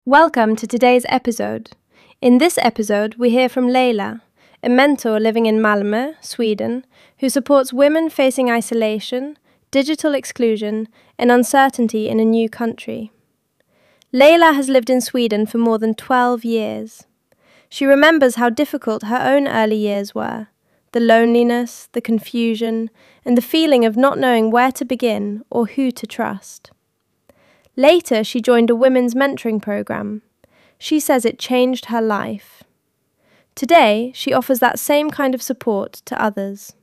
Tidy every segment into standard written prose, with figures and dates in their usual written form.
Welcome to today's episode. In this episode, we hear from Leila, a mentor living in Malmö, Sweden, who supports women facing isolation, digital exclusion, and uncertainty in a new country. Leila has lived in Sweden for more than 12 years. She remembers how difficult her own early years were, the loneliness, the confusion, and the feeling of not knowing where to begin or who to trust. Later, she joined a women's mentoring program. She says it changed her life. Today, she offers that same kind of support to others.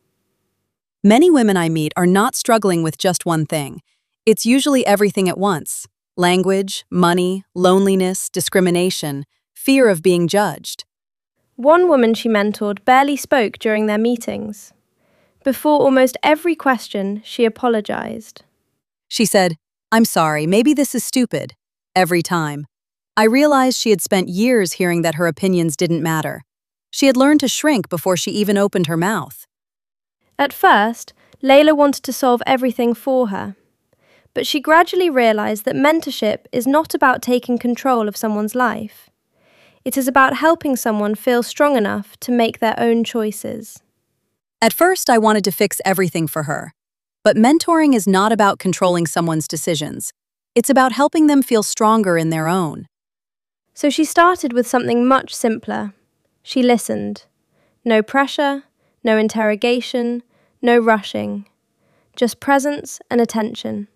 Many women I meet are not struggling with just one thing. It's usually everything at once: language, money, loneliness, discrimination, fear of being judged. One woman she mentored barely spoke during their meetings. Before almost every question, she apologized. She said, "I'm sorry, maybe this is stupid," every time. I realized she had spent years hearing that her opinions didn't matter. She had learned to shrink before she even opened her mouth. At first, Leila wanted to solve everything for her. But she gradually realized that mentorship is not about taking control of someone's life. It is about helping someone feel strong enough to make their own choices. At first, I wanted to fix everything for her. But mentoring is not about controlling someone's decisions. It's about helping them feel stronger in their own. So she started with something much simpler. She listened. No pressure, no interrogation, no rushing. Just presence and attention.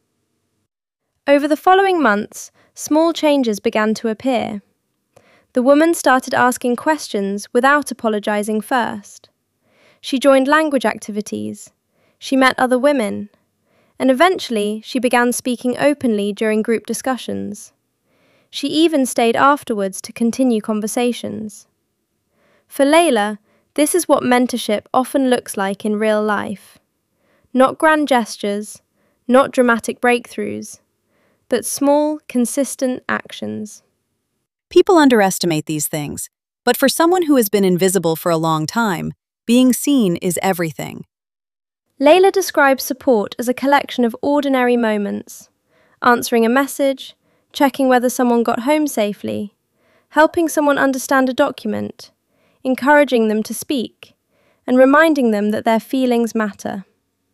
Over the following months, small changes began to appear. The woman started asking questions without apologizing first. She joined language activities. She met other women, and eventually she began speaking openly during group discussions. She even stayed afterwards to continue conversations. For Leila, this is what mentorship often looks like in real life. Not grand gestures, not dramatic breakthroughs, but small, consistent actions. People underestimate these things, but for someone who has been invisible for a long time, being seen is everything. Leila describes support as a collection of ordinary moments: answering a message, checking whether someone got home safely, helping someone understand a document, encouraging them to speak, and reminding them that their feelings matter.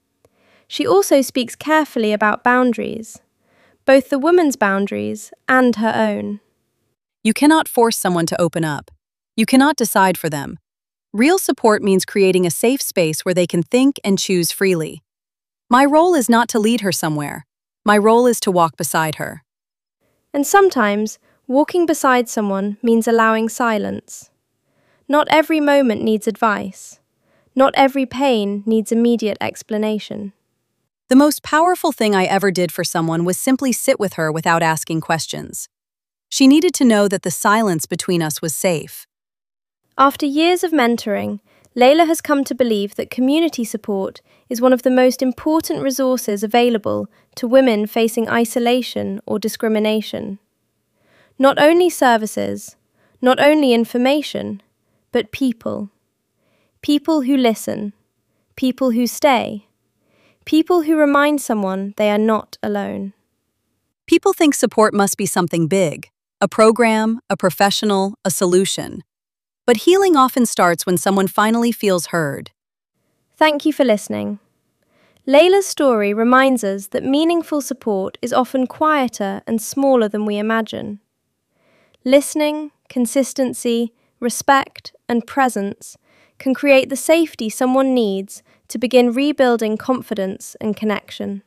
She also speaks carefully about boundaries, both the woman's boundaries and her own. You cannot force someone to open up. You cannot decide for them. Real support means creating a safe space where they can think and choose freely. My role is not to lead her somewhere. My role is to walk beside her. And sometimes, walking beside someone means allowing silence. Not every moment needs advice. Not every pain needs immediate explanation. The most powerful thing I ever did for someone was simply sit with her without asking questions. She needed to know that the silence between us was safe. After years of mentoring, Leila has come to believe that community support is one of the most important resources available to women facing isolation or discrimination. Not only services, not only information, but people. People who listen, people who stay, people who remind someone they are not alone. People think support must be something big, a program, a professional, a solution. But healing often starts when someone finally feels heard. Thank you for listening. Leila's story reminds us that meaningful support is often quieter and smaller than we imagine. Listening, consistency, respect, and presence can create the safety someone needs to begin rebuilding confidence and connection.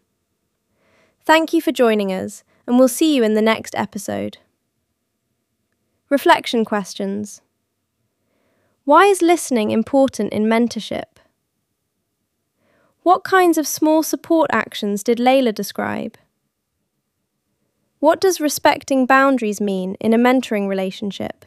Thank you for joining us, and we'll see you in the next episode. Reflection questions. Why is listening important in mentorship? What kinds of small support actions did Leila describe? What does respecting boundaries mean in a mentoring relationship?